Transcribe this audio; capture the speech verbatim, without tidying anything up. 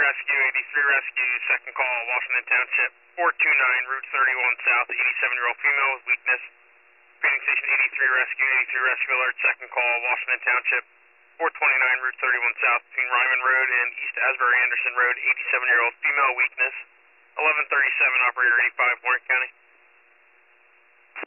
Rescue, eighty-three Rescue, second call, Washington Township, four two nine, Route thirty-one South, eighty-seven-year-old female with weakness. Repeating station eighty-three Rescue, eighty-three Rescue Alert, second call, Washington Township, four twenty-nine, Route thirty-one South, between Ryman Road and East Asbury Anderson Road, eighty-seven-year-old female weakness. eleven thirty-seven, Operator eighty-five, Warren County.